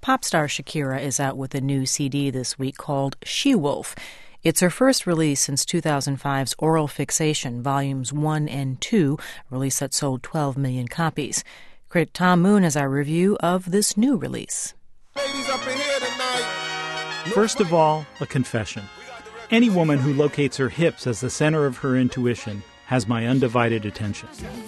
Pop star Shakira is out with a new CD this week called She Wolf. It's her first release since 2005's Oral Fixation, Volumes 1 and 2, a release that sold 12 million copies. Critic Tom Moon has our review of this new release. Ladies up in here tonight. First of all, a confession. Any woman who locates her hips as the center of her intuition has my undivided attention.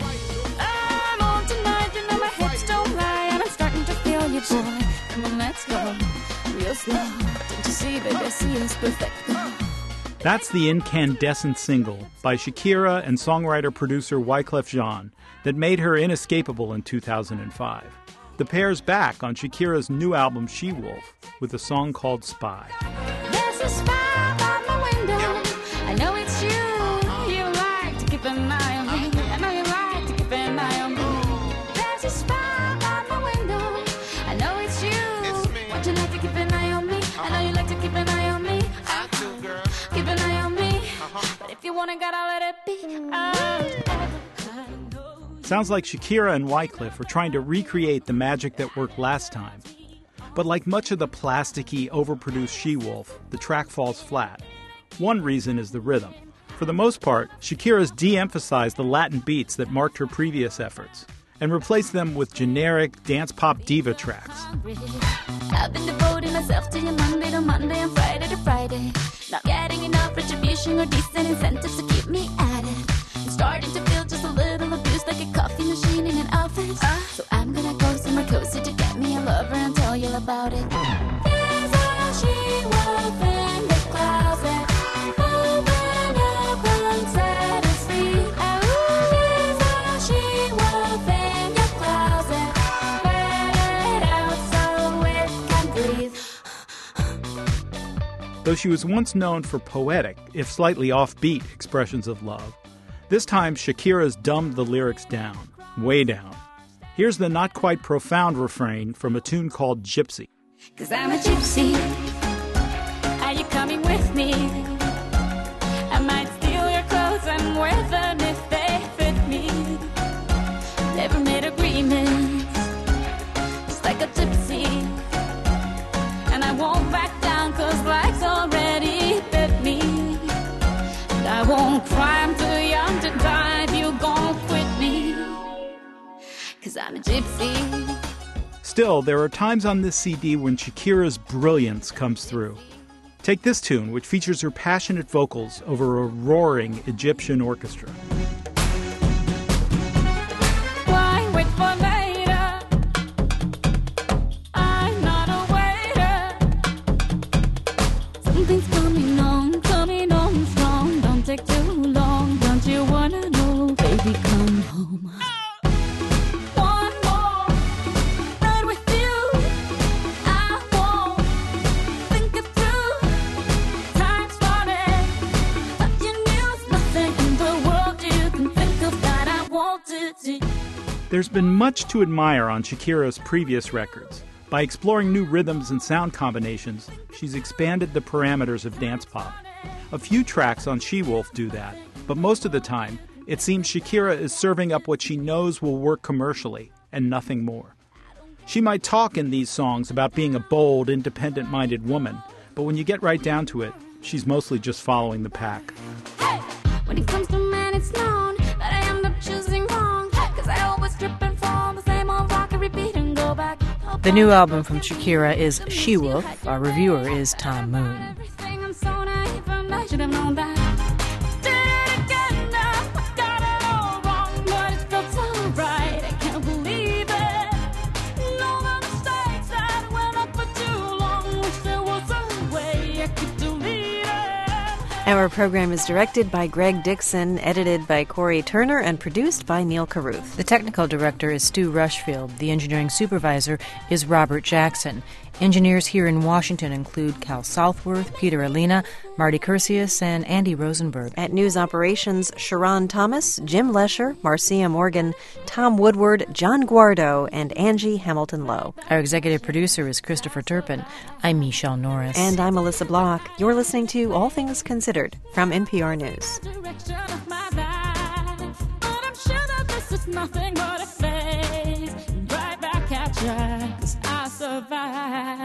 I'm on tonight, you know my hips don't lie, and I'm starting to feel you, boy. Come on, let's go, real slow. Don't you see, baby, I see it's perfect. That's the incandescent single by Shakira and songwriter-producer Wyclef Jean that made her inescapable in 2005. The pair's back on Shakira's new album She Wolf with a song called Spy. There's a spy by my window. I know it's you. You like to keep an eye on me. I know you like to keep an eye on me. There's a spy by my window. I know it's you. Would you like to keep an eye on me? I know you like to keep an eye on me. I do, girl. Keep an eye on me. But if you want it, gotta let it be. Sounds like Shakira and Wyclef are trying to recreate the magic that worked last time. But like much of the plasticky, overproduced She Wolf, the track falls flat. One reason is the rhythm. For the most part, Shakira's de-emphasized the Latin beats that marked her previous efforts and replaced them with generic dance-pop diva tracks. I've been devoting myself to you Monday to Monday and Friday to Friday. Not getting enough retribution or decent incentives to keep me at it. I'm starting to feel just a little abused, like a coffee machine in an office. So I'm gonna go somewhere cozy to get me a lover and tell you about it. There's a she wolf in the closet. Open up and set us free. There's a she wolf in your closet. Let it out so it can breathe. Though she was once known for poetic, if slightly offbeat, expressions of love, this time Shakira's dumbed the lyrics down, way down. Here's the not quite profound refrain from a tune called Gypsy. 'Cause I'm a gypsy. Are you coming with me? I might steal your clothes and wear them if they fit me. Never made agreements, just like a gypsy. And I won't back down 'cause life's already bit me. And I won't cry, I'm too young to die if you gon' quit me. 'Cause I'm a gypsy. Still, there are times on this CD when Shakira's brilliance comes through. Take this tune, which features her passionate vocals over a roaring Egyptian orchestra. Why wait for later? I'm not a waiter. Something's coming on strong. Don't take too long. Don't you wanna know, baby, come home. One more night with you. I won't think it through. Time's running, but you knew there's nothing in the world you can think of that I wanted to. There's been much to admire on Shakira's previous records. By exploring new rhythms and sound combinations, she's expanded the parameters of dance pop. A few tracks on She Wolf do that, but most of the time, it seems Shakira is serving up what she knows will work commercially, and nothing more. She might talk in these songs about being a bold, independent-minded woman, but when you get right down to it, she's mostly just following the pack. Hey! When it comes to men, it's known that I end up choosing wrong. 'Cause I always trip and fall, the same old rock and repeat and go back. The new album from Shakira is She Wolf. Our reviewer is Tom Moon. Everything I'm so naive and I should have known that. Did it again now, I got it all wrong, but it felt so right, I can't believe it. Know the mistakes that went up for too long, wish there was a way I could delete it. Our program is directed by Greg Dixon, edited by Corey Turner, and produced by Neil Carruth. The technical director is Stu Rushfield. The engineering supervisor is Robert Jackson. Engineers here in Washington include Cal Southworth, Peter Alina, Marty Curcius, and Andy Rosenberg. At News Operations, Sharon Thomas, Jim Lesher, Marcia Morgan, Tom Woodward, John Guardo, and Angie Hamilton-Lowe. Our executive producer is Christopher Turpin. I'm Michelle Norris. And I'm Melissa Block. You're listening to All Things Considered from NPR News. Direction of my life, but I'm sure that this is nothing but a phase. Right back at ya, 'cause I survived. right.